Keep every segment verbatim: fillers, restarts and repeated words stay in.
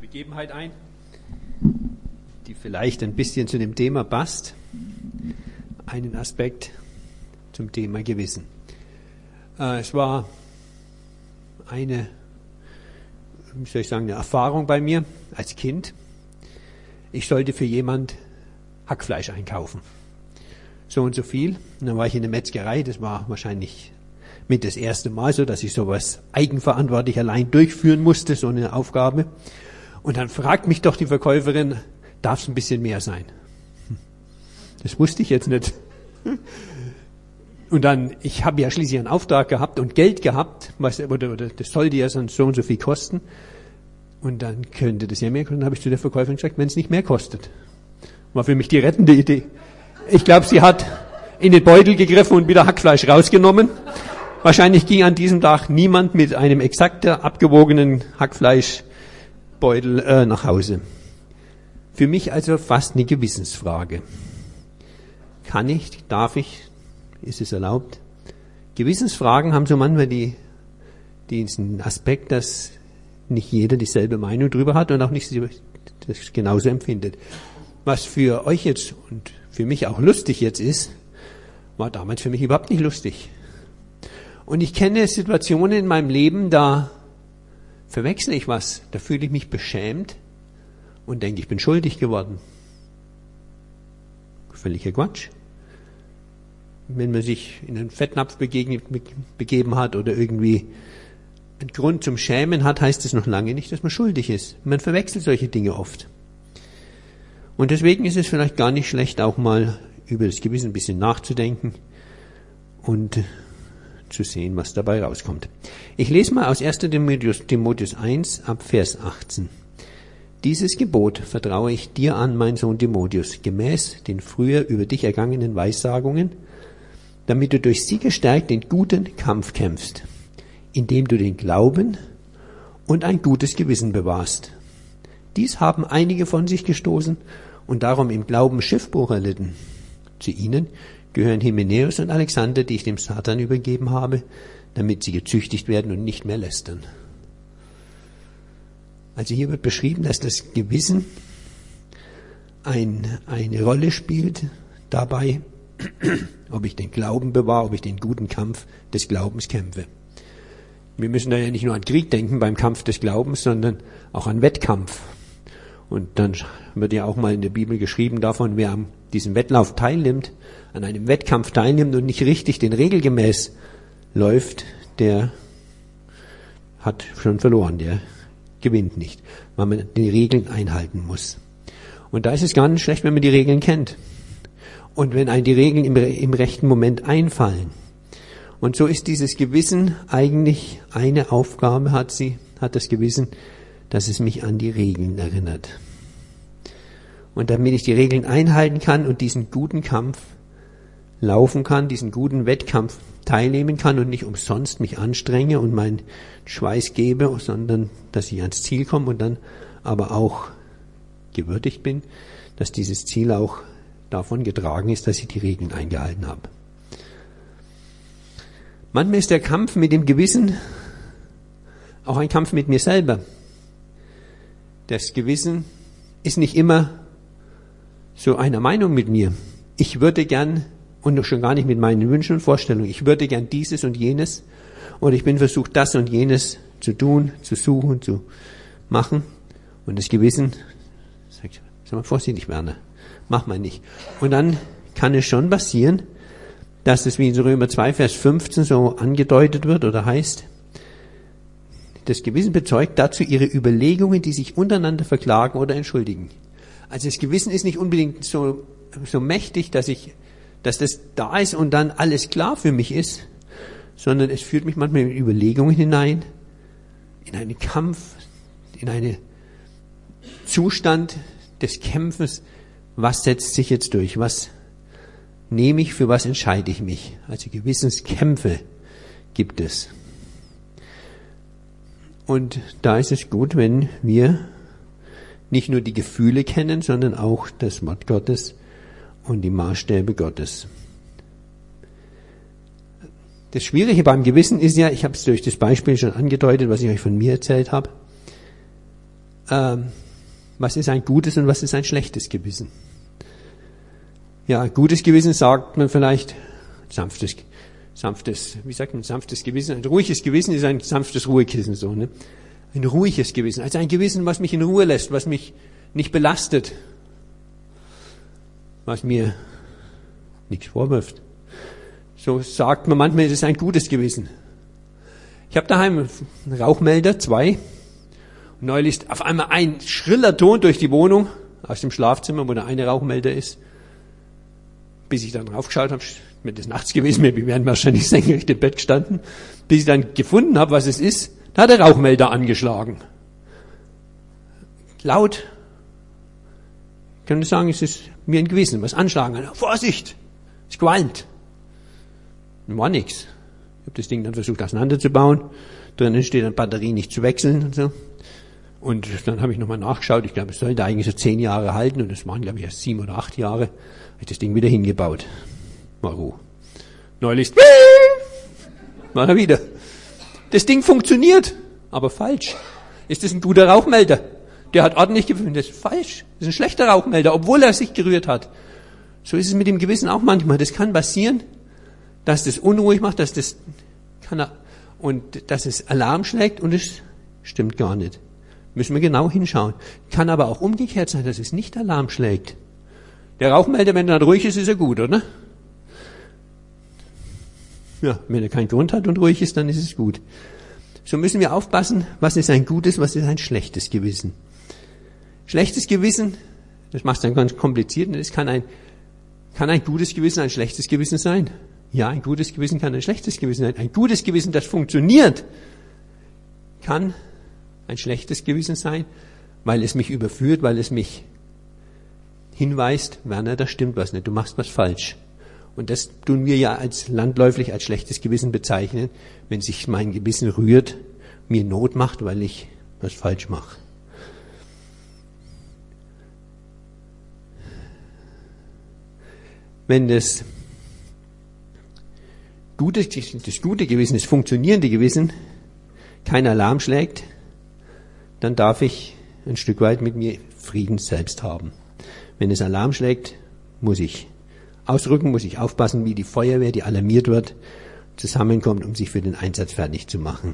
Begebenheit ein, die vielleicht ein bisschen zu dem Thema passt. Einen Aspekt zum Thema Gewissen. Äh, es war eine, wie soll ich sagen, eine Erfahrung bei mir als Kind. Ich sollte für jemand Hackfleisch einkaufen. So und so viel. Und dann war ich in der Metzgerei, das war wahrscheinlich mit das erste Mal so, dass ich sowas eigenverantwortlich allein durchführen musste, so eine Aufgabe. Und dann fragt mich doch die Verkäuferin, darf es ein bisschen mehr sein? Das wusste ich jetzt nicht. Und dann, ich habe ja schließlich einen Auftrag gehabt und Geld gehabt, was, oder, oder das sollte ja sonst so und so viel kosten. Und dann könnte das ja mehr kosten. Dann habe ich zu der Verkäuferin gesagt, wenn es nicht mehr kostet. War für mich die rettende Idee. Ich glaube, sie hat in den Beutel gegriffen und wieder Hackfleisch rausgenommen. Wahrscheinlich ging an diesem Tag niemand mit einem exakt abgewogenen Hackfleischbeutel äh, nach Hause. Für mich also fast eine Gewissensfrage. Kann ich, darf ich, ist es erlaubt? Gewissensfragen haben so manchmal die, diesen Aspekt, dass nicht jeder dieselbe Meinung drüber hat und auch nicht das genauso empfindet. Was für euch jetzt und für mich auch lustig jetzt ist, war damals für mich überhaupt nicht lustig. Und ich kenne Situationen in meinem Leben, da verwechsle ich was, da fühle ich mich beschämt und denke, ich bin schuldig geworden. Völliger Quatsch. Wenn man sich in einen Fettnapf begegnet, begeben hat oder irgendwie einen Grund zum Schämen hat, heißt es noch lange nicht, dass man schuldig ist. Man verwechselt solche Dinge oft. Und deswegen ist es vielleicht gar nicht schlecht, auch mal über das Gewissen ein bisschen nachzudenken und zu sehen, was dabei rauskommt. Ich lese mal aus erster Timotheus eins ab Vers achtzehn. Dieses Gebot vertraue ich dir an, mein Sohn Timotheus, gemäß den früher über dich ergangenen Weissagungen, damit du durch sie gestärkt den guten Kampf kämpfst, indem du den Glauben und ein gutes Gewissen bewahrst. Dies haben einige von sich gestoßen und darum im Glauben Schiffbruch erlitten. Zu ihnen gehören Hymenäus und Alexander, die ich dem Satan übergeben habe, damit sie gezüchtigt werden und nicht mehr lästern. Also hier wird beschrieben, dass das Gewissen ein, eine Rolle spielt dabei, ob ich den Glauben bewahre, ob ich den guten Kampf des Glaubens kämpfe. Wir müssen da ja nicht nur an Krieg denken beim Kampf des Glaubens, sondern auch an Wettkampf. Und dann wird ja auch mal in der Bibel geschrieben davon, wer an diesem Wettlauf teilnimmt, an einem Wettkampf teilnimmt und nicht richtig den regelgemäß läuft, der hat schon verloren, der gewinnt nicht, weil man die Regeln einhalten muss. Und da ist es gar nicht schlecht, wenn man die Regeln kennt. Und wenn einem die Regeln im, im rechten Moment einfallen. Und so ist dieses Gewissen eigentlich eine Aufgabe, hat sie, hat das Gewissen, dass es mich an die Regeln erinnert. Und damit ich die Regeln einhalten kann und diesen guten Kampf laufen kann, diesen guten Wettkampf teilnehmen kann und nicht umsonst mich anstrenge und meinen Schweiß gebe, sondern dass ich ans Ziel komme und dann aber auch gewürdigt bin, dass dieses Ziel auch davon getragen ist, dass ich die Regeln eingehalten habe. Manchmal ist der Kampf mit dem Gewissen auch ein Kampf mit mir selber. Das Gewissen ist nicht immer so einer Meinung mit mir. Ich würde gern, und schon gar nicht mit meinen Wünschen und Vorstellungen, ich würde gern dieses und jenes, oder ich bin versucht, das und jenes zu tun, zu suchen, zu machen. Und das Gewissen sagt, sag mal vorsichtig, Werner, mach mal nicht. Und dann kann es schon passieren, dass es wie in Römer zwei, Vers fünfzehn so angedeutet wird oder heißt, das Gewissen bezeugt dazu ihre Überlegungen, die sich untereinander verklagen oder entschuldigen. Also das Gewissen ist nicht unbedingt so, so mächtig, dass ich, dass das da ist und dann alles klar für mich ist, sondern es führt mich manchmal in Überlegungen hinein, in einen Kampf, in einen Zustand des Kämpfens. Was setzt sich jetzt durch? Was nehme ich, für was entscheide ich mich? Also Gewissenskämpfe gibt es. Und da ist es gut, wenn wir nicht nur die Gefühle kennen, sondern auch das Wort Gottes und die Maßstäbe Gottes. Das Schwierige beim Gewissen ist ja, ich habe es durch das Beispiel schon angedeutet, was ich euch von mir erzählt habe, ähm, was ist ein gutes und was ist ein schlechtes Gewissen? Ja, ein gutes Gewissen sagt man vielleicht, sanftes, sanftes, wie sagt man, sanftes Gewissen, ein ruhiges Gewissen ist ein sanftes Ruhekissen, so, ne? Ein ruhiges Gewissen, also ein Gewissen, was mich in Ruhe lässt, was mich nicht belastet, was mir nichts vorwirft. So sagt man manchmal, es ist ein gutes Gewissen. Ich habe daheim einen Rauchmelder, zwei. Und neulich ist auf einmal ein schriller Ton durch die Wohnung, aus dem Schlafzimmer, wo der eine Rauchmelder ist. Bis ich dann raufgeschaut habe, mir das nachts gewesen, wir wären wahrscheinlich senkrecht im Bett gestanden, bis ich dann gefunden habe, was es ist, da hat der Rauchmelder angeschlagen. Laut. Ich kann nur sagen, es ist mir ein Gewissen, was anschlagen. Vorsicht! Es qualmt. War nichts. Ich habe das Ding dann versucht auseinanderzubauen. Drinnen steht eine Batterie nicht zu wechseln und so. Und dann habe ich nochmal nachgeschaut. Ich glaube, es sollte eigentlich so zehn Jahre halten. Und es waren, glaube ich, erst sieben oder acht Jahre. Habe ich das Ding wieder hingebaut. War Ruhe. Neulich war er wieder. Das Ding funktioniert, aber falsch. Ist das ein guter Rauchmelder? Der hat ordentlich gefunden. Das ist falsch. Das ist ein schlechter Rauchmelder, obwohl er sich gerührt hat. So ist es mit dem Gewissen auch manchmal. Das kann passieren, dass das unruhig macht, dass das kann er, und dass es Alarm schlägt und es stimmt gar nicht. Müssen wir genau hinschauen. Kann aber auch umgekehrt sein, dass es nicht Alarm schlägt. Der Rauchmelder, wenn er dann ruhig ist, ist er gut, oder? Ja, wenn er keinen Grund hat und ruhig ist, dann ist es gut. So müssen wir aufpassen, was ist ein gutes, was ist ein schlechtes Gewissen. Schlechtes Gewissen, das macht es dann ganz kompliziert, es kann ein, kann ein gutes Gewissen ein schlechtes Gewissen sein. Ja, ein gutes Gewissen kann ein schlechtes Gewissen sein. Ein gutes Gewissen, das funktioniert, kann ein schlechtes Gewissen sein, weil es mich überführt, weil es mich hinweist, Werner, da stimmt was nicht, du machst was falsch. Und das tun wir ja als landläufig als schlechtes Gewissen bezeichnen, wenn sich mein Gewissen rührt, mir Not macht, weil ich was falsch mache. Wenn das gute, das gute Gewissen, das funktionierende Gewissen kein Alarm schlägt, dann darf ich ein Stück weit mit mir Frieden selbst haben. Wenn es Alarm schlägt, muss ich ausrücken, muss ich aufpassen, wie die Feuerwehr, die alarmiert wird, zusammenkommt, um sich für den Einsatz fertig zu machen.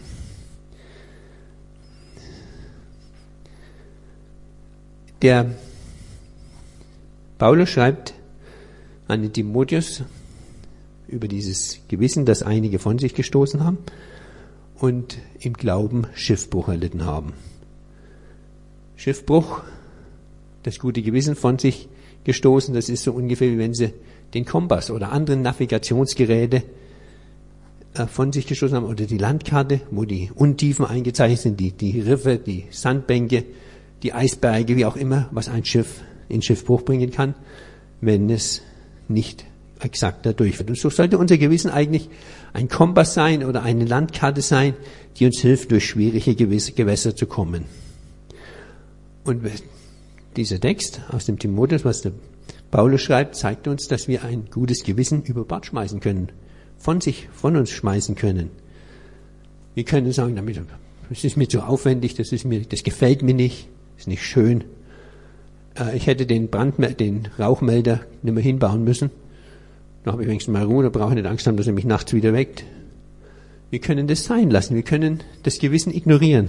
Der Paulus schreibt an den Timotheus über dieses Gewissen, das einige von sich gestoßen haben und im Glauben Schiffbruch erlitten haben. Schiffbruch, das gute Gewissen von sich gestoßen, das ist so ungefähr, wie wenn sie den Kompass oder andere Navigationsgeräte äh, von sich gestoßen haben oder die Landkarte, wo die Untiefen eingezeichnet sind, die, die Riffe, die Sandbänke, die Eisberge, wie auch immer, was ein Schiff in Schiffbruch bringen kann, wenn es nicht exakt da durchführt. Und so sollte unser Gewissen eigentlich ein Kompass sein oder eine Landkarte sein, die uns hilft, durch schwierige Gewässer zu kommen. Und dieser Text aus dem Timotheus, was der Paulus schreibt, zeigt uns, dass wir ein gutes Gewissen über Bord schmeißen können, von sich, von uns schmeißen können. Wir können sagen, damit, das ist mir zu aufwendig, das ist mir, das gefällt mir nicht, ist nicht schön. Äh, ich hätte den Brand, den Rauchmelder nicht mehr hinbauen müssen. Da habe ich wenigstens mal Ruhe, da brauche ich nicht Angst haben, dass er mich nachts wieder weckt. Wir können das sein lassen, wir können das Gewissen ignorieren.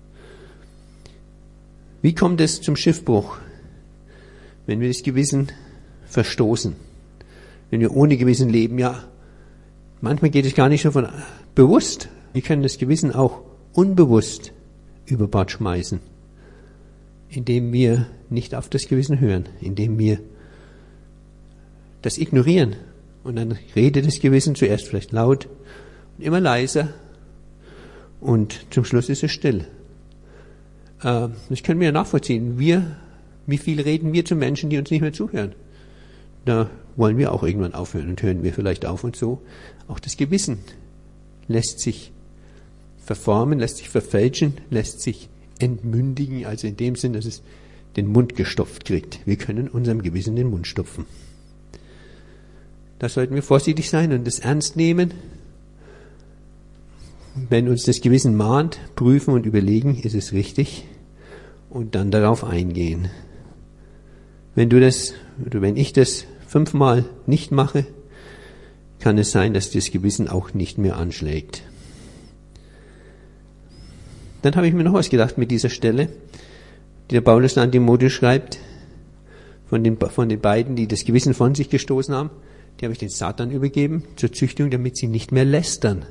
Wie kommt es zum Schiffbruch? Wenn wir das Gewissen verstoßen. Wenn wir ohne Gewissen leben, ja, manchmal geht es gar nicht so von bewusst. Wir können das Gewissen auch unbewusst über Bord schmeißen, indem wir nicht auf das Gewissen hören, indem wir das ignorieren. Und dann redet das Gewissen zuerst vielleicht laut und immer leiser und zum Schluss ist es still. Das können wir ja nachvollziehen. Wir, wie viel reden wir zu Menschen, die uns nicht mehr zuhören? Da wollen wir auch irgendwann aufhören und hören wir vielleicht auf und so. Auch das Gewissen lässt sich verformen, lässt sich verfälschen, lässt sich entmündigen, also in dem Sinn, dass es den Mund gestopft kriegt. Wir können unserem Gewissen den Mund stopfen. Da sollten wir vorsichtig sein und das ernst nehmen. Wenn uns das Gewissen mahnt, prüfen und überlegen, ist es richtig? und dann darauf eingehen. Wenn du das, oder wenn ich das fünfmal nicht mache, kann es sein, dass das Gewissen auch nicht mehr anschlägt. Dann habe ich mir noch was gedacht mit dieser Stelle, die der Paulus an Timotheus schreibt, von den, von den beiden, die das Gewissen von sich gestoßen haben, die habe ich den Satan übergeben zur Züchtigung, damit sie nicht mehr lästern.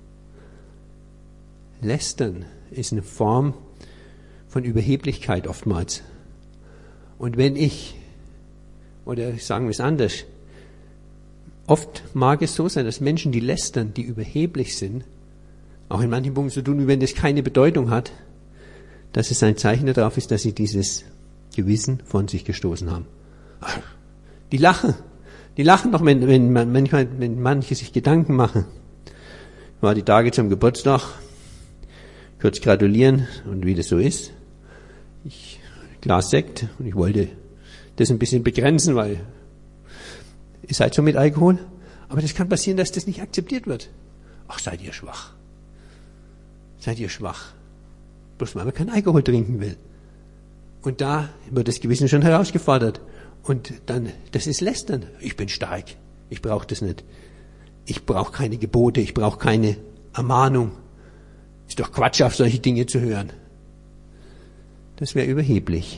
Lästern ist eine Form von Überheblichkeit oftmals. Und wenn ich, oder sagen wir es anders, oft mag es so sein, dass Menschen, die lästern, die überheblich sind, auch in manchen Punkten so tun, wie wenn das keine Bedeutung hat, dass es ein Zeichen darauf ist, dass sie dieses Gewissen von sich gestoßen haben. Die lachen. Die lachen doch, wenn, wenn, manchmal, wenn manche sich Gedanken machen. Ich war die Tage zum Geburtstag, kurz gratulieren und wie das so ist. Ich Glas Sekt und ich wollte das ein bisschen begrenzen, weil ist halt so mit Alkohol. Aber das kann passieren, dass das nicht akzeptiert wird. Ach, seid ihr schwach. Seid ihr schwach. Bloß weil man keinen Alkohol trinken will. Und da wird das Gewissen schon herausgefordert. Und dann, das ist Lästern. Ich bin stark. Ich brauche das nicht. Ich brauche keine Gebote. Ich brauche keine Ermahnung. Ist doch Quatsch, auf solche Dinge zu hören. Das wäre überheblich.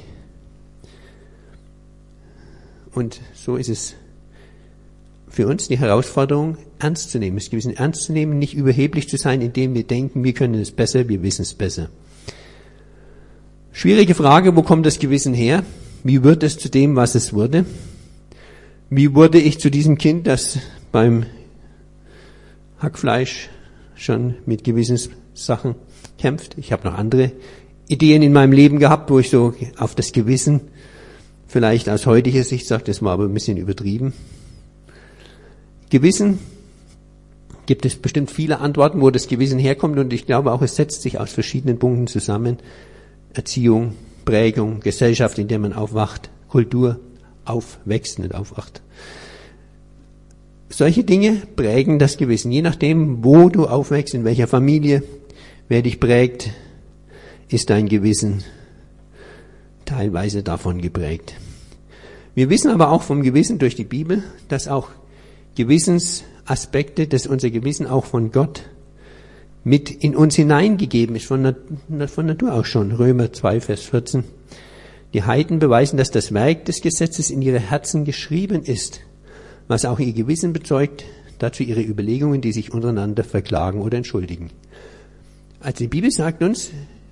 Und so ist es für uns die Herausforderung, ernst zu nehmen, das Gewissen ernst zu nehmen, nicht überheblich zu sein, indem wir denken, wir können es besser, wir wissen es besser. Schwierige Frage, wo kommt das Gewissen her? Wie wird es zu dem, was es wurde? Wie wurde ich zu diesem Kind, das beim Hackfleisch schon mit Gewissenssachen kämpft? Ich habe noch andere Ideen in meinem Leben gehabt, wo ich so auf das Gewissen vielleicht aus heutiger Sicht sage, das war aber ein bisschen übertrieben. Gewissen gibt es bestimmt viele Antworten, wo das Gewissen herkommt, und ich glaube auch, es setzt sich aus verschiedenen Punkten zusammen. Erziehung, Prägung, Gesellschaft, in der man aufwacht, Kultur, aufwächst, nicht aufwacht. Solche Dinge prägen das Gewissen. Je nachdem, wo du aufwächst, in welcher Familie, wer dich prägt, ist dein Gewissen teilweise davon geprägt. Wir wissen aber auch vom Gewissen durch die Bibel, dass auch Gewissensaspekte, dass unser Gewissen auch von Gott mit in uns hineingegeben ist, von, Nat- von Natur aus schon. Römer zwei, Vers vierzehn. Die Heiden beweisen, dass das Werk des Gesetzes in ihre Herzen geschrieben ist, was auch ihr Gewissen bezeugt, dazu ihre Überlegungen, die sich untereinander verklagen oder entschuldigen. Also die Bibel sagt uns,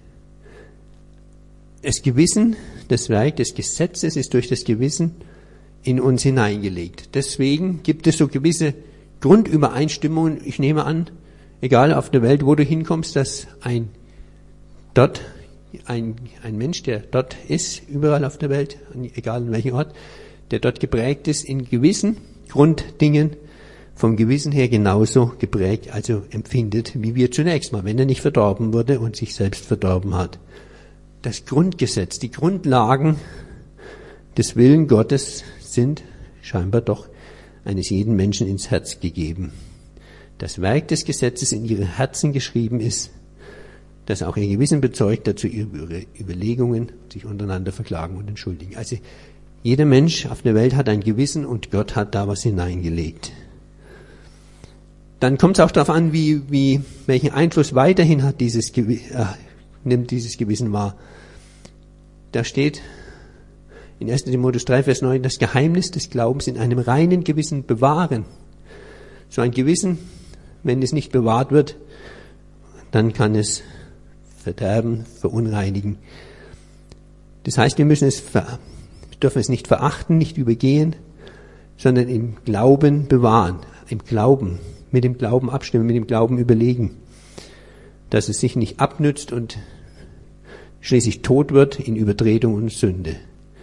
das Gewissen, das Werk des Gesetzes ist durch das Gewissen in uns hineingelegt. Deswegen gibt es so gewisse Grundübereinstimmungen. Ich nehme an, egal auf der Welt, wo du hinkommst, dass ein dort, ein, ein Mensch, der dort ist, überall auf der Welt, egal in welchem Ort, der dort geprägt ist, in gewissen Grunddingen vom Gewissen her genauso geprägt, also empfindet, wie wir zunächst mal, wenn er nicht verdorben wurde und sich selbst verdorben hat. Das Grundgesetz, die Grundlagen des Willen Gottes sind scheinbar doch eines jeden Menschen ins Herz gegeben. Das Werk des Gesetzes in ihre Herzen geschrieben ist, das auch ihr Gewissen bezeugt, dazu ihre Überlegungen sich untereinander verklagen und entschuldigen. Also jeder Mensch auf der Welt hat ein Gewissen und Gott hat da was hineingelegt. Dann kommt es auch darauf an, wie, wie, welchen Einfluss weiterhin hat dieses Gewissen, äh, nimmt dieses Gewissen wahr. Da steht in erster Timotheus drei, Vers neun, das Geheimnis des Glaubens in einem reinen Gewissen bewahren. So ein Gewissen, wenn es nicht bewahrt wird, dann kann es verderben, verunreinigen. Das heißt, wir müssen es, ver, wir dürfen es nicht verachten, nicht übergehen, sondern im Glauben bewahren, im Glauben, mit dem Glauben abstimmen, mit dem Glauben überlegen, dass es sich nicht abnützt und schließlich tot wird in Übertretung und Sünde.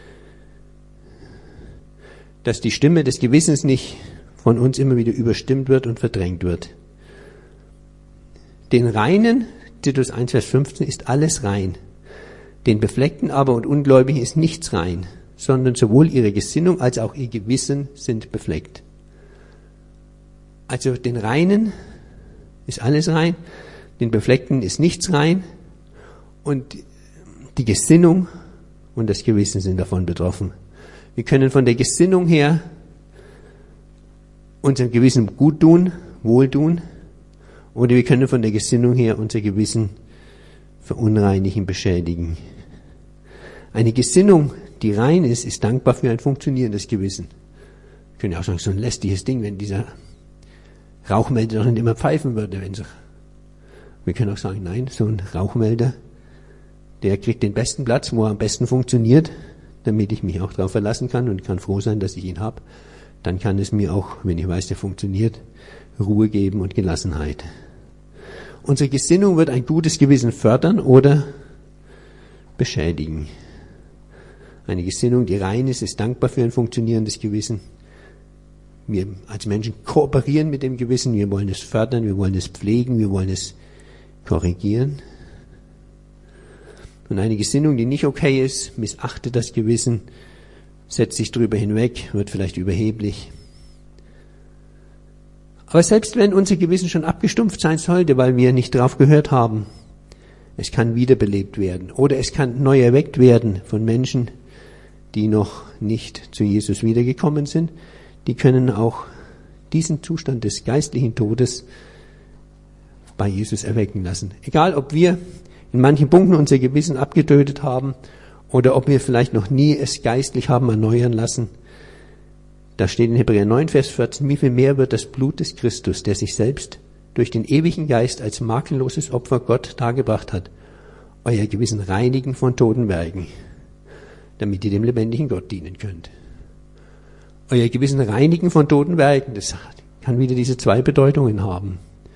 Dass die Stimme des Gewissens nicht von uns immer wieder überstimmt wird und verdrängt wird. Den Reinen, Titus eins, Vers fünfzehn, ist alles rein. Den Befleckten aber und Ungläubigen ist nichts rein, sondern sowohl ihre Gesinnung als auch ihr Gewissen sind befleckt. Also den Reinen ist alles rein, den Befleckten ist nichts rein und die Gesinnung und das Gewissen sind davon betroffen. Wir können von der Gesinnung her unserem Gewissen gut tun, wohltun, oder wir können von der Gesinnung her unser Gewissen verunreinigen, beschädigen. Eine Gesinnung, die rein ist, ist dankbar für ein funktionierendes Gewissen. Wir können ja auch sagen, so ein lästiges Ding, wenn dieser Rauchmelder doch nicht immer pfeifen würde. Wenn so. Wir können auch sagen, nein, so ein Rauchmelder, der kriegt den besten Platz, wo er am besten funktioniert, damit ich mich auch darauf verlassen kann und kann froh sein, dass ich ihn habe. Dann kann es mir auch, wenn ich weiß, der funktioniert, Ruhe geben und Gelassenheit. Unsere Gesinnung wird ein gutes Gewissen fördern oder beschädigen. Eine Gesinnung, die rein ist, ist dankbar für ein funktionierendes Gewissen. Wir als Menschen kooperieren mit dem Gewissen, wir wollen es fördern, wir wollen es pflegen, wir wollen es korrigieren. Und eine Gesinnung, die nicht okay ist, missachtet das Gewissen, setzt sich drüber hinweg, wird vielleicht überheblich. Aber selbst wenn unser Gewissen schon abgestumpft sein sollte, weil wir nicht drauf gehört haben, es kann wiederbelebt werden oder es kann neu erweckt werden von Menschen, die noch nicht zu Jesus wiedergekommen sind. Die können auch diesen Zustand des geistlichen Todes bei Jesus erwecken lassen. Egal, ob wir in manchen Punkten unser Gewissen abgetötet haben oder ob wir vielleicht noch nie es geistlich haben erneuern lassen. Da steht in Hebräer neun, Vers vierzehn, wie viel mehr wird das Blut des Christus, der sich selbst durch den ewigen Geist als makelloses Opfer Gott dargebracht hat, euer Gewissen reinigen von toten Werken, damit ihr dem lebendigen Gott dienen könnt. Euer Gewissen reinigen von toten Werken, das kann wieder diese zwei Bedeutungen haben.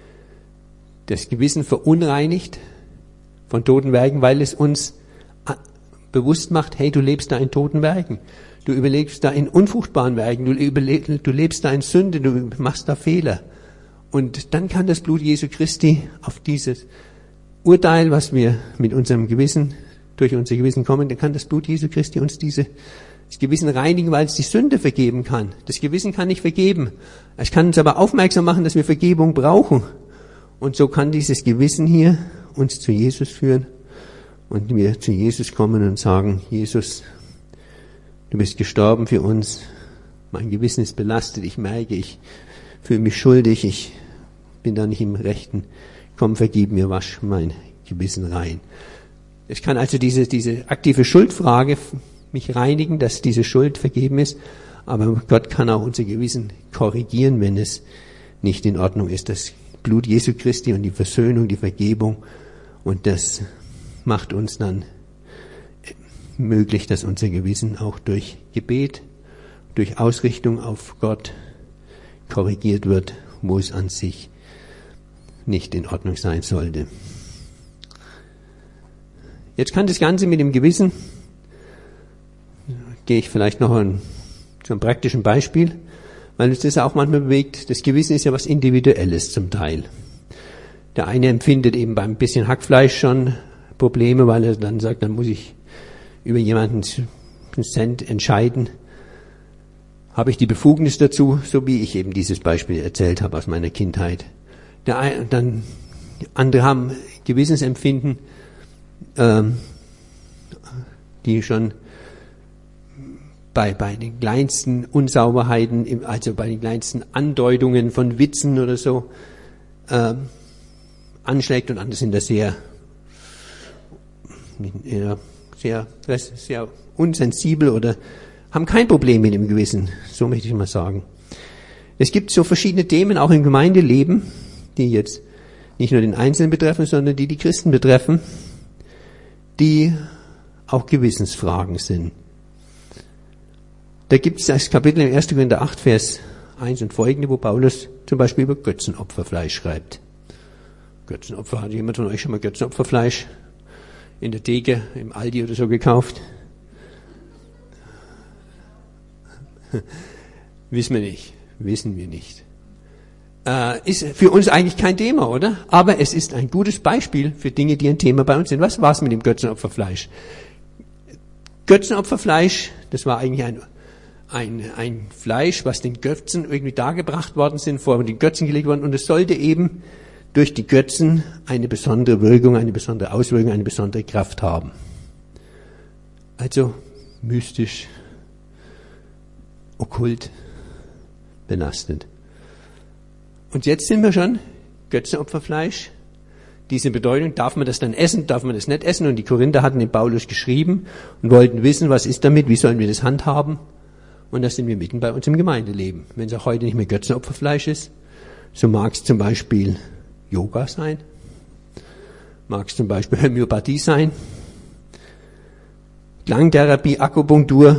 Das Gewissen verunreinigt von toten Werken, weil es uns bewusst macht, hey, du lebst da in toten Werken. Du überlebst da in unfruchtbaren Werken, du, überlebst, du lebst da in Sünde, du machst da Fehler. Und dann kann das Blut Jesu Christi auf dieses Urteil, was wir mit unserem Gewissen, durch unser Gewissen kommen, dann kann das Blut Jesu Christi uns diese, das Gewissen reinigen, weil es die Sünde vergeben kann. Das Gewissen kann nicht vergeben. Es kann uns aber aufmerksam machen, dass wir Vergebung brauchen. Und so kann dieses Gewissen hier uns zu Jesus führen und wir zu Jesus kommen und sagen, Jesus, du bist gestorben für uns, mein Gewissen ist belastet, ich merke, ich fühle mich schuldig, ich bin da nicht im Rechten, komm, vergib mir, wasch mein Gewissen rein. Es kann also diese, diese aktive Schuldfrage mich reinigen, dass diese Schuld vergeben ist, aber Gott kann auch unser Gewissen korrigieren, wenn es nicht in Ordnung ist. Das Blut Jesu Christi und die Versöhnung, die Vergebung, und das macht uns dann möglich, dass unser Gewissen auch durch Gebet, durch Ausrichtung auf Gott korrigiert wird, wo es an sich nicht in Ordnung sein sollte. Jetzt kann das Ganze mit dem Gewissen, gehe ich vielleicht noch an, zu einem praktischen Beispiel, weil uns das auch manchmal bewegt. Das Gewissen ist ja was Individuelles zum Teil. Der eine empfindet eben beim bisschen Hackfleisch schon Probleme, weil er dann sagt, dann muss ich über jemanden einen Cent entscheiden. Habe ich die Befugnis dazu, so wie ich eben dieses Beispiel erzählt habe aus meiner Kindheit. Der eine, dann andere haben Gewissensempfinden, ähm, die schon bei, bei den kleinsten Unsauberheiten, also bei den kleinsten Andeutungen von Witzen oder so, ähm, anschlägt, und andere sind da sehr, sehr, sehr unsensibel oder haben kein Problem mit dem Gewissen, so möchte ich mal sagen. Es gibt so verschiedene Themen auch im Gemeindeleben, die jetzt nicht nur den Einzelnen betreffen, sondern die die Christen betreffen, die auch Gewissensfragen sind. Da gibt es das Kapitel im ersten Korinther acht, Vers eins und folgende, wo Paulus zum Beispiel über Götzenopferfleisch schreibt. Götzenopfer, hat jemand von euch schon mal Götzenopferfleisch in der Theke, im Aldi oder so gekauft? Wissen wir nicht. Wissen wir nicht. Äh, ist für uns eigentlich kein Thema, oder? Aber es ist ein gutes Beispiel für Dinge, die ein Thema bei uns sind. Was war es mit dem Götzenopferfleisch? Götzenopferfleisch, das war eigentlich ein, ein, ein Fleisch, was den Götzen irgendwie dargebracht worden sind, vor den Götzen gelegt worden, und es sollte eben durch die Götzen eine besondere Wirkung, eine besondere Auswirkung, eine besondere Kraft haben. Also mystisch, okkult, belastend. Und jetzt sind wir schon Götzenopferfleisch. Diese Bedeutung, darf man das dann essen, darf man das nicht essen? Und die Korinther hatten den Paulus geschrieben und wollten wissen, was ist damit, wie sollen wir das handhaben? Und da sind wir mitten bei uns im Gemeindeleben. Wenn es auch heute nicht mehr Götzenopferfleisch ist, so mag es zum Beispiel Yoga sein, mag es zum Beispiel Homöopathie sein, Klangtherapie, Akupunktur,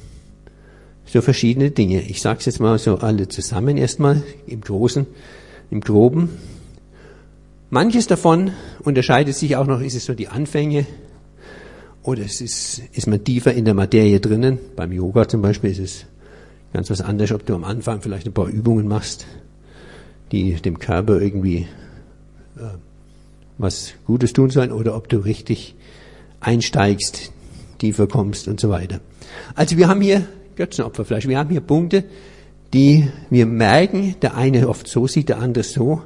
so verschiedene Dinge. Ich sage es jetzt mal so alle zusammen erstmal im Großen, im Groben. Manches davon unterscheidet sich auch noch, ist es so die Anfänge oder es ist, ist man tiefer in der Materie drinnen. Beim Yoga zum Beispiel ist es ganz was anderes, ob du am Anfang vielleicht ein paar Übungen machst, die dem Körper irgendwie äh, was Gutes tun sollen, oder ob du richtig einsteigst, tiefer kommst und so weiter. Also wir haben hier Götzenopferfleisch, wir haben hier Punkte, die wir merken, der eine oft so sieht, der andere so,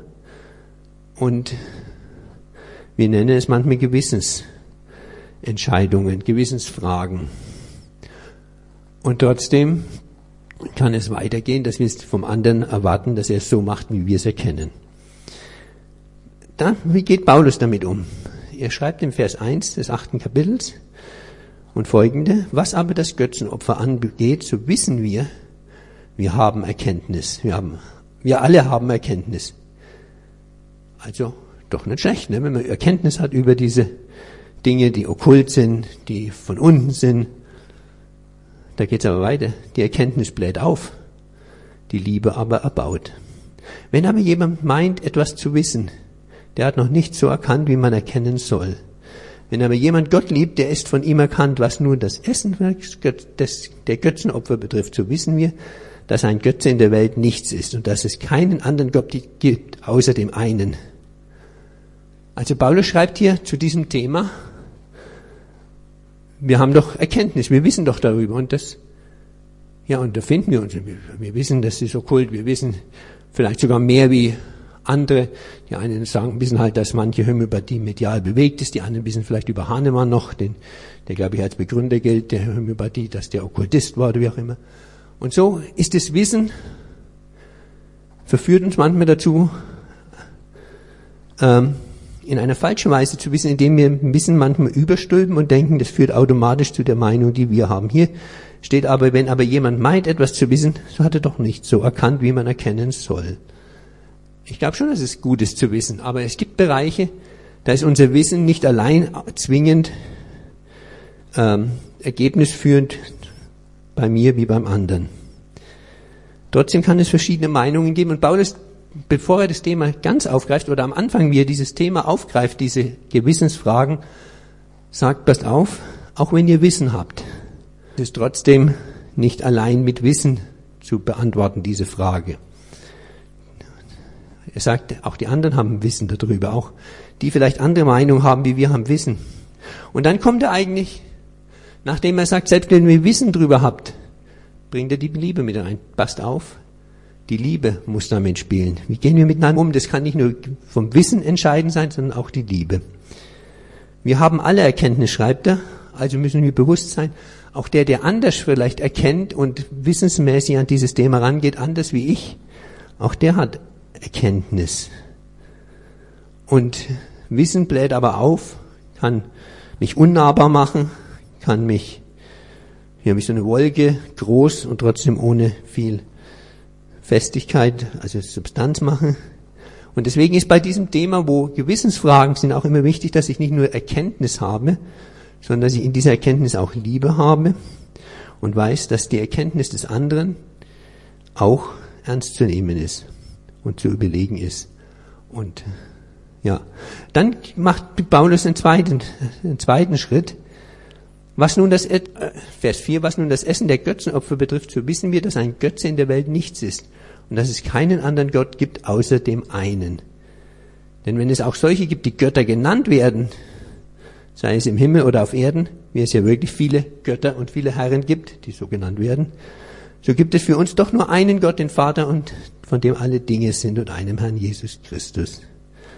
und wir nennen es manchmal Gewissensentscheidungen, Gewissensfragen. Und trotzdem kann es weitergehen, dass wir es vom anderen erwarten, dass er es so macht, wie wir es erkennen. Dann, wie geht Paulus damit um? Er schreibt im Vers eins des achten Kapitels und folgende: Was aber das Götzenopfer angeht, so wissen wir, wir haben Erkenntnis. Wir haben, wir alle haben Erkenntnis. Also doch nicht schlecht, ne? Wenn man Erkenntnis hat über diese Dinge, die okkult sind, die von unten sind. Da geht's aber weiter. Die Erkenntnis bläht auf, die Liebe aber erbaut. Wenn aber jemand meint, etwas zu wissen, der hat noch nicht so erkannt, wie man erkennen soll. Wenn aber jemand Gott liebt, der ist von ihm erkannt, was nur das Essen des, der Götzenopfer betrifft, so wissen wir, dass ein Götze in der Welt nichts ist und dass es keinen anderen Gott gibt, außer dem einen. Also Paulus schreibt hier zu diesem Thema, wir haben doch Erkenntnis, wir wissen doch darüber, und das, ja, und da finden wir uns, wir, wir wissen, das ist okkult, wir wissen vielleicht sogar mehr wie andere. Die einen sagen, wissen halt, dass manche Homöopathie medial bewegt ist, die anderen wissen vielleicht über Hahnemann noch, den, der glaube ich als Begründer gilt, der Homöopathie, dass der Okkultist war oder wie auch immer. Und so ist das Wissen, verführt uns manchmal dazu, ähm, in einer falschen Weise zu wissen, indem wir Wissen manchmal überstülpen und denken, das führt automatisch zu der Meinung, die wir haben. Hier steht aber, wenn aber jemand meint, etwas zu wissen, so hat er doch nicht so erkannt, wie man erkennen soll. Ich glaube schon, dass es gut ist zu wissen, aber es gibt Bereiche, da ist unser Wissen nicht allein zwingend ähm, ergebnisführend bei mir wie beim anderen. Trotzdem kann es verschiedene Meinungen geben, und Paulus, bevor er das Thema ganz aufgreift, oder am Anfang, wie er dieses Thema aufgreift, diese Gewissensfragen, sagt, passt auf, auch wenn ihr Wissen habt, es ist trotzdem nicht allein mit Wissen zu beantworten, diese Frage. Er sagt, auch die anderen haben Wissen darüber, auch die vielleicht andere Meinung haben, wie wir haben Wissen. Und dann kommt er eigentlich, nachdem er sagt, selbst wenn ihr Wissen darüber habt, bringt er die Liebe mit rein. Passt auf, die Liebe muss damit spielen. Wie gehen wir miteinander um? Das kann nicht nur vom Wissen entscheidend sein, sondern auch die Liebe. Wir haben alle Erkenntnis, schreibt er, also müssen wir bewusst sein, auch der, der anders vielleicht erkennt und wissensmäßig an dieses Thema rangeht, anders wie ich, auch der hat Erkenntnis. Und Wissen bläht aber auf, kann mich unnahbar machen, kann mich ja, wie so eine Wolke, groß und trotzdem ohne viel Festigkeit, also Substanz machen. Und deswegen ist bei diesem Thema, wo Gewissensfragen sind, auch immer wichtig, dass ich nicht nur Erkenntnis habe, sondern dass ich in dieser Erkenntnis auch Liebe habe und weiß, dass die Erkenntnis des anderen auch ernst zu nehmen ist und zu überlegen ist. Und ja, dann macht Paulus einen zweiten, einen zweiten Schritt. Was nun das, Vers vier, was nun das Essen der Götzenopfer betrifft, so wissen wir, dass ein Götze in der Welt nichts ist und dass es keinen anderen Gott gibt, außer dem einen. Denn wenn es auch solche gibt, die Götter genannt werden, sei es im Himmel oder auf Erden, wie es ja wirklich viele Götter und viele Herren gibt, die so genannt werden, so gibt es für uns doch nur einen Gott, den Vater, und von dem alle Dinge sind, und einem Herrn Jesus Christus.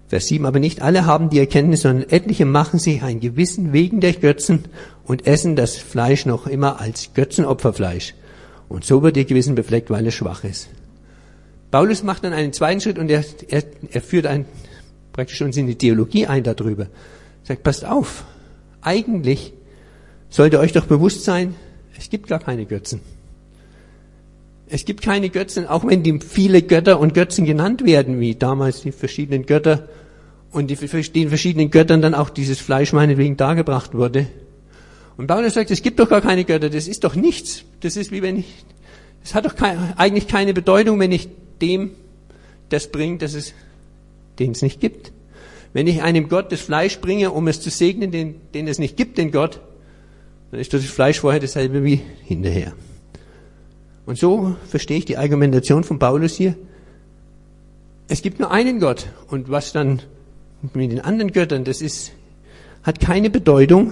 Vers sieben, aber nicht alle haben die Erkenntnis, sondern etliche machen sich einen Gewissen wegen der Götzen und essen das Fleisch noch immer als Götzenopferfleisch. Und so wird ihr Gewissen befleckt, weil es schwach ist. Paulus macht dann einen zweiten Schritt und er, er, er führt ein, praktisch uns in die Theologie ein darüber. Er sagt, passt auf, eigentlich sollte euch doch bewusst sein, es gibt gar keine Götzen. Es gibt keine Götzen, auch wenn die viele Götter und Götzen genannt werden, wie damals die verschiedenen Götter und die, den verschiedenen Göttern dann auch dieses Fleisch meinetwegen dargebracht wurde. Und Paulus sagt, es gibt doch gar keine Götter, das ist doch nichts. Das ist wie wenn ich, es hat doch kein, eigentlich keine Bedeutung, wenn ich dem das bringe, dass es, den es nicht gibt. Wenn ich einem Gott das Fleisch bringe, um es zu segnen, den, den es nicht gibt, den Gott, dann ist das Fleisch vorher dasselbe wie hinterher. Und so verstehe ich die Argumentation von Paulus hier. Es gibt nur einen Gott. Und was dann mit den anderen Göttern, das ist, hat keine Bedeutung.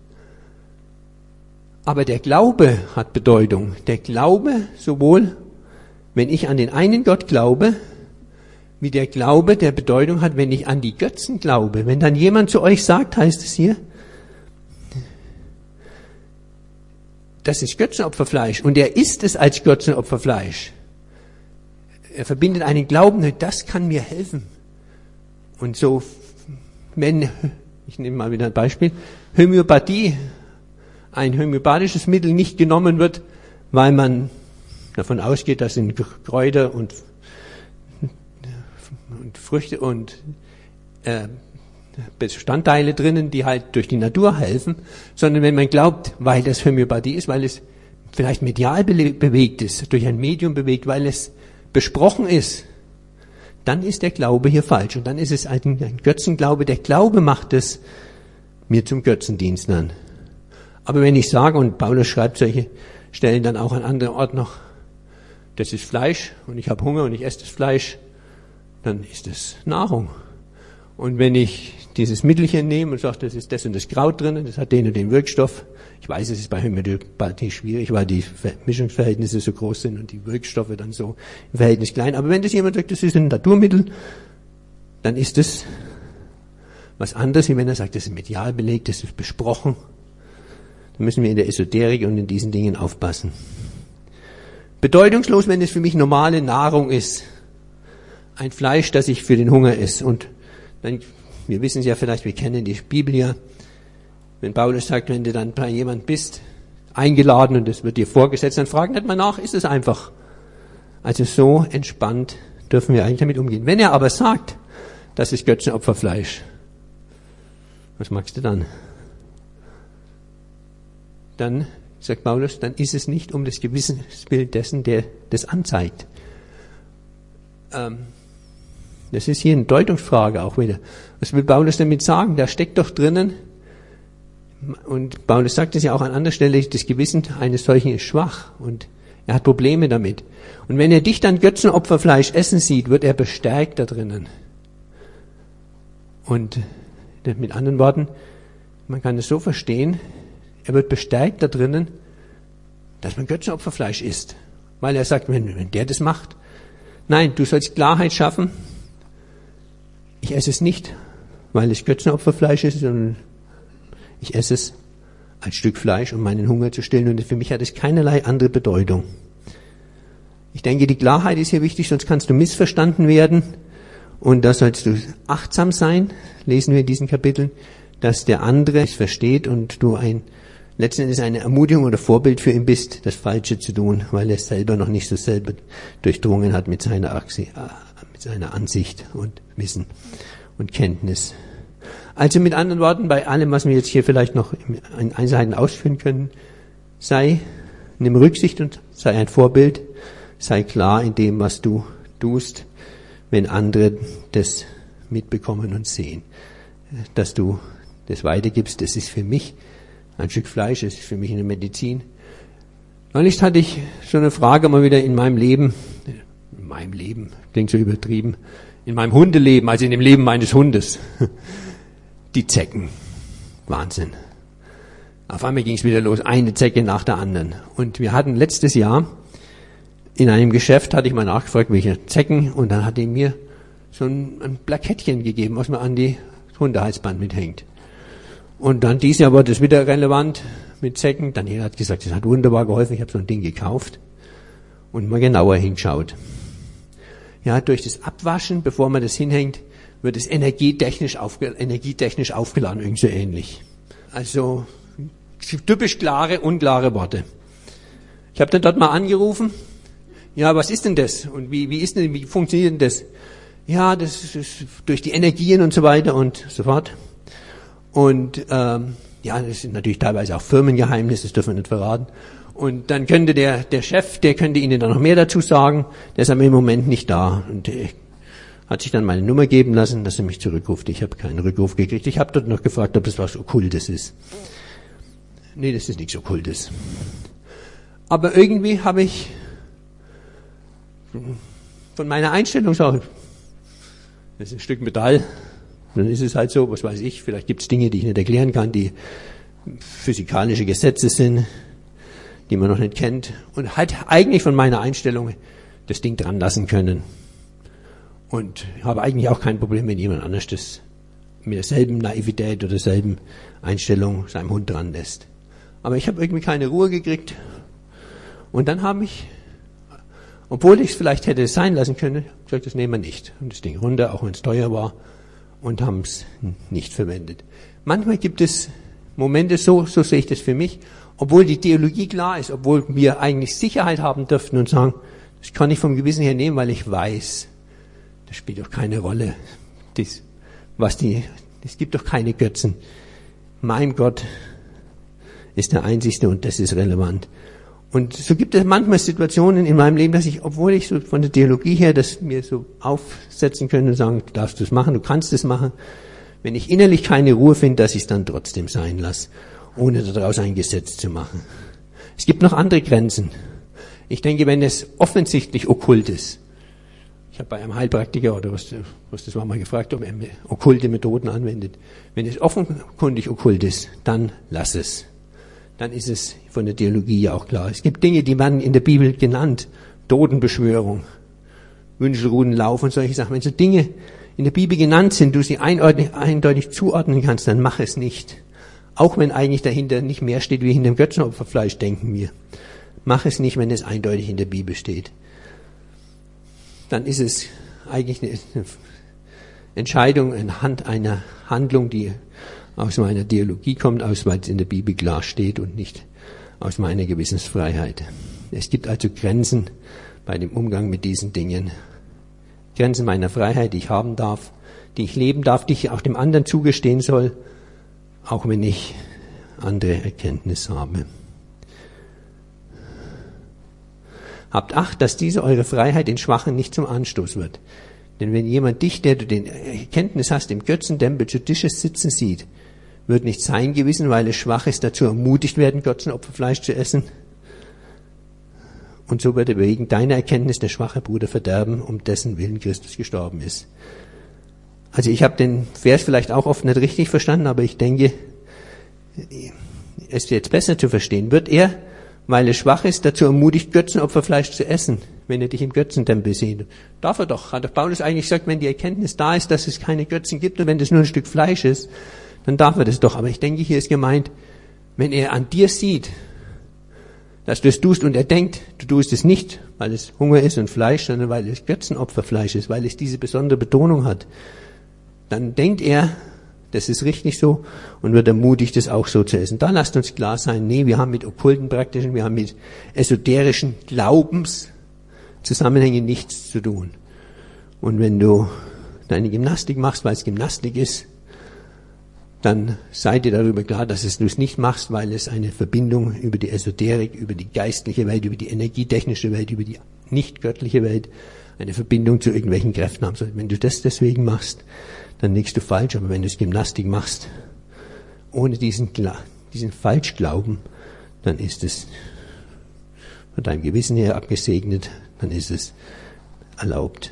Aber der Glaube hat Bedeutung. Der Glaube, sowohl wenn ich an den einen Gott glaube, wie der Glaube, der Bedeutung hat, wenn ich an die Götzen glaube. Wenn dann jemand zu euch sagt, heißt es hier, das ist Götzenopferfleisch und er isst es als Götzenopferfleisch. Er verbindet einen Glauben, das kann mir helfen. Und so, wenn, ich nehme mal wieder ein Beispiel, Homöopathie, ein homöopathisches Mittel nicht genommen wird, weil man davon ausgeht, dass in Kräuter und, und Früchte und äh, Bestandteile drinnen, die halt durch die Natur helfen, sondern wenn man glaubt, weil das Homöopathie ist, weil es vielleicht medial be- bewegt ist, durch ein Medium bewegt, weil es besprochen ist, dann ist der Glaube hier falsch. Und dann ist es ein, ein Götzenglaube. Der Glaube macht es mir zum Götzendienst an. Aber wenn ich sage, und Paulus schreibt solche Stellen dann auch an anderen Orten noch, das ist Fleisch und ich habe Hunger und ich esse das Fleisch, dann ist es Nahrung. Und wenn ich dieses Mittelchen nehme und sage, das ist das und das Kraut drin, das hat den und den Wirkstoff. Ich weiß, es ist bei Homöopathie schwierig, weil die Mischungsverhältnisse so groß sind und die Wirkstoffe dann so im Verhältnis klein. Aber wenn das jemand sagt, das ist ein Naturmittel, dann ist es was anderes, wie wenn er sagt, das ist medial belegt, das ist besprochen. Da müssen wir in der Esoterik und in diesen Dingen aufpassen. Bedeutungslos, wenn es für mich normale Nahrung ist. Ein Fleisch, das ich für den Hunger esse. Und dann, wir wissen es ja vielleicht, wir kennen die Bibel ja. Wenn Paulus sagt, wenn du dann bei jemand bist, eingeladen und es wird dir vorgesetzt, dann frag nicht mal nach, ist es einfach. Also so entspannt dürfen wir eigentlich damit umgehen. Wenn er aber sagt, das ist Götzenopferfleisch, was magst du dann? Dann, sagt Paulus, dann ist es nicht um das Gewissensbild dessen, der das anzeigt. Ähm, das ist hier eine Deutungsfrage auch wieder. Was will Paulus damit sagen? Da steckt doch drinnen, und Paulus sagt es ja auch an anderer Stelle, das Gewissen eines solchen ist schwach und er hat Probleme damit. Und wenn er dich dann Götzenopferfleisch essen sieht, wird er bestärkt da drinnen. Und mit anderen Worten, man kann es so verstehen, er wird bestärkt da drinnen, dass man Götzenopferfleisch isst. Weil er sagt, wenn, wenn der das macht, nein, du sollst Klarheit schaffen, ich esse es nicht, weil es Götzenopferfleisch ist, sondern ich esse es als Stück Fleisch, um meinen Hunger zu stillen. Und für mich hat es keinerlei andere Bedeutung. Ich denke, die Klarheit ist hier wichtig, sonst kannst du missverstanden werden. Und da sollst du achtsam sein, lesen wir in diesen Kapiteln, dass der andere es versteht und du ein, letzten Endes eine Ermutigung oder Vorbild für ihn bist, das Falsche zu tun, weil er es selber noch nicht so selber durchdrungen hat mit seiner, Achse, mit seiner Ansicht und Wissen und Kenntnis. Also mit anderen Worten, bei allem, was wir jetzt hier vielleicht noch in Einzelheiten ausführen können, sei, nimm Rücksicht und sei ein Vorbild, sei klar in dem, was du tust, wenn andere das mitbekommen und sehen. Dass du das weitergibst, das ist für mich ein Stück Fleisch, das ist für mich eine Medizin. Neulich hatte ich so eine Frage mal wieder in meinem Leben, in meinem Leben, klingt so übertrieben, in meinem Hundeleben, also in dem Leben meines Hundes. Die Zecken. Wahnsinn. Auf einmal ging es wieder los, eine Zecke nach der anderen. Und wir hatten letztes Jahr in einem Geschäft, hatte ich mal nachgefragt, welche Zecken, und dann hat er mir so ein, ein Plakettchen gegeben, was man an die Hundehalsband mithängt. Und dann dieses Jahr wurde es wieder relevant mit Zecken. Daniela hat gesagt, das hat wunderbar geholfen, ich habe so ein Ding gekauft und mal genauer hingeschaut. Ja, durch das Abwaschen, bevor man das hinhängt, wird es energietechnisch, aufge, energietechnisch aufgeladen, irgendwie so ähnlich. Also typisch klare, unklare Worte. Ich habe dann dort mal angerufen. Ja, was ist denn das? Und wie, wie ist denn, wie funktioniert denn das? Ja, das ist durch die Energien und so weiter und so fort. Und ähm, ja, das sind natürlich teilweise auch Firmengeheimnisse, das dürfen wir nicht verraten. Und dann könnte der der Chef, der könnte Ihnen dann noch mehr dazu sagen, der ist aber im Moment nicht da. Und der hat sich dann meine Nummer geben lassen, dass er mich zurückruft. Ich habe keinen Rückruf gekriegt. Ich habe dort noch gefragt, ob das was Okkultes ist. Nee, das ist nichts Okkultes. Aber irgendwie habe ich von meiner Einstellung sage, das ist ein Stück Metall, dann ist es halt so, was weiß ich, vielleicht gibt es Dinge, die ich nicht erklären kann, die physikalische Gesetze sind, die man noch nicht kennt, und halt eigentlich von meiner Einstellung das Ding dran lassen können. Und ich habe eigentlich auch kein Problem, wenn jemand anders das mit derselben Naivität oder derselben Einstellung seinem Hund dran lässt. Aber ich habe irgendwie keine Ruhe gekriegt. Und dann habe ich, obwohl ich es vielleicht hätte sein lassen können, gesagt, das nehmen wir nicht. Und das Ding runter, auch wenn es teuer war, und haben es nicht verwendet. Manchmal gibt es Momente, so, so sehe ich das für mich, obwohl die Theologie klar ist, obwohl wir eigentlich Sicherheit haben dürften und sagen, das kann ich vom Gewissen her nehmen, weil ich weiß, das spielt doch keine Rolle. Das, was die, es gibt doch keine Götzen. Mein Gott ist der einzigste und das ist relevant. Und so gibt es manchmal Situationen in meinem Leben, dass ich, obwohl ich so von der Theologie her das mir so aufsetzen könnte und sagen, du darfst das machen, du kannst das machen, wenn ich innerlich keine Ruhe finde, dass ich es dann trotzdem sein lasse, ohne daraus ein Gesetz zu machen. Es gibt noch andere Grenzen. Ich denke, wenn es offensichtlich okkult ist, ich habe bei einem Heilpraktiker oder was, was das war mal gefragt, ob er okkulte Methoden anwendet. Wenn es offenkundig okkult ist, dann lass es. Dann ist es von der Theologie ja auch klar. Es gibt Dinge, die werden in der Bibel genannt. Totenbeschwörung, Wünschelrudenlauf und solche Sachen. Wenn so Dinge in der Bibel genannt sind, du sie eindeutig, eindeutig zuordnen kannst, dann mach es nicht. Auch wenn eigentlich dahinter nicht mehr steht wie hinter dem Götzenopferfleisch, denken wir. Mach es nicht, wenn es eindeutig in der Bibel steht. Dann ist es eigentlich eine Entscheidung anhand einer Handlung, die aus meiner Theologie kommt, aus weil es in der Bibel klar steht und nicht aus meiner Gewissensfreiheit. Es gibt also Grenzen bei dem Umgang mit diesen Dingen. Grenzen meiner Freiheit, die ich haben darf, die ich leben darf, die ich auch dem anderen zugestehen soll, auch wenn ich andere Erkenntnis habe. Habt Acht, dass diese eure Freiheit in Schwachen nicht zum Anstoß wird. Denn wenn jemand dich, der du den Erkenntnis hast, im Götzentempel zu Tische sitzen sieht, wird nicht sein Gewissen, weil es schwach ist, dazu ermutigt werden, Götzenopferfleisch zu essen. Und so wird er wegen deiner Erkenntnis der schwache Bruder verderben, um dessen Willen Christus gestorben ist. Also ich habe den Vers vielleicht auch oft nicht richtig verstanden, aber ich denke, es ist jetzt besser zu verstehen. Wird er, weil er schwach ist, dazu ermutigt, Götzenopferfleisch zu essen, wenn er dich im Götzentempel sieht? Darf er doch. Hat doch Paulus eigentlich gesagt, wenn die Erkenntnis da ist, dass es keine Götzen gibt und wenn das nur ein Stück Fleisch ist, dann darf er das doch. Aber ich denke, hier ist gemeint, wenn er an dir sieht, dass du es tust und er denkt, du tust es nicht, weil es Hunger ist und Fleisch, sondern weil es Götzenopferfleisch ist, weil es diese besondere Betonung hat, dann denkt er, das ist richtig so und wird ermutigt, das auch so zu essen. Da lasst uns klar sein, nee, wir haben mit okkulten praktischen, wir haben mit esoterischen Glaubenszusammenhängen nichts zu tun. Und wenn du deine Gymnastik machst, weil es Gymnastik ist, dann sei dir darüber klar, dass es du es nicht machst, weil es eine Verbindung über die Esoterik, über die geistliche Welt, über die energietechnische Welt, über die nicht göttliche Welt, eine Verbindung zu irgendwelchen Kräften haben soll. Wenn du das deswegen machst, dann liegst du falsch. Aber wenn du es Gymnastik machst, ohne diesen, diesen Falschglauben, dann ist es von deinem Gewissen her abgesegnet, dann ist es erlaubt.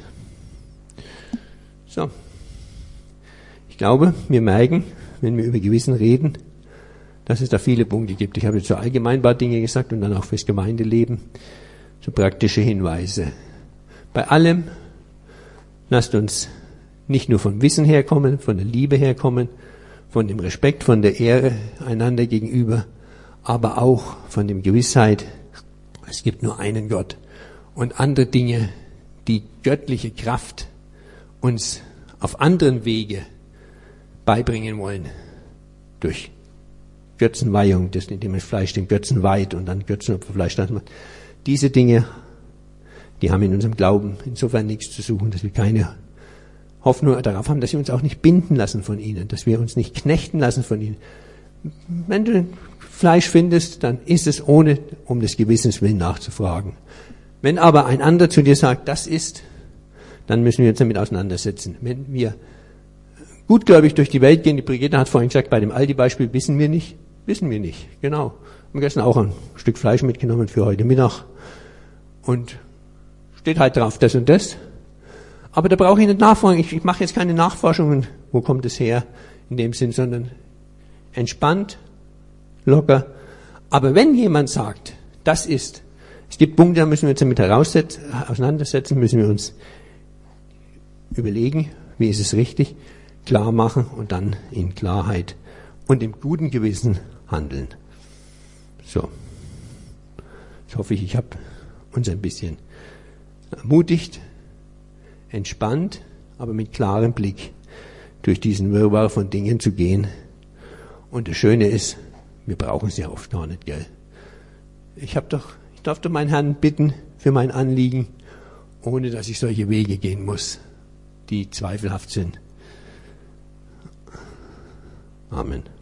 So. Ich glaube, wir merken, wenn wir über Gewissen reden, dass es da viele Punkte gibt. Ich habe jetzt so allgemein ein paar Dinge gesagt und dann auch fürs Gemeindeleben so praktische Hinweise. Bei allem lasst uns nicht nur vom Wissen herkommen, von der Liebe herkommen, von dem Respekt, von der Ehre einander gegenüber, aber auch von der Gewissheit, es gibt nur einen Gott und andere Dinge, die göttliche Kraft uns auf anderen Wege beibringen wollen, durch Götzenweihung, das indem man Fleisch dem Götzen weiht und dann Götzenopferfleisch macht. Diese Dinge, die haben in unserem Glauben insofern nichts zu suchen, dass wir keine Hoffnung darauf haben, dass wir uns auch nicht binden lassen von ihnen, dass wir uns nicht knechten lassen von ihnen. Wenn du Fleisch findest, dann ist es ohne, um des Gewissens willen nachzufragen. Wenn aber ein anderer zu dir sagt, das ist, dann müssen wir uns damit auseinandersetzen. Wenn wir gutgläubig durch die Welt gehen, die Brigitte hat vorhin gesagt, bei dem Aldi-Beispiel wissen wir nicht, wissen wir nicht, genau. Wir haben gestern auch ein Stück Fleisch mitgenommen für heute Mittag und steht halt drauf, das und das. Aber da brauche ich nicht nachfragen. Ich, ich mache jetzt keine Nachforschungen, wo kommt es her, in dem Sinn, sondern entspannt, locker. Aber wenn jemand sagt, das ist, es gibt Punkte, da müssen wir uns damit auseinandersetzen, müssen wir uns überlegen, wie ist es richtig, klar machen und dann in Klarheit und im guten Gewissen handeln. So. Ich hoffe, ich habe uns ein bisschen ermutigt, entspannt, aber mit klarem Blick durch diesen Wirrwarr von Dingen zu gehen. Und das Schöne ist, wir brauchen sie ja oft gar nicht, gell? Ich hab doch, ich darf doch meinen Herrn bitten für mein Anliegen, ohne dass ich solche Wege gehen muss, die zweifelhaft sind. Amen.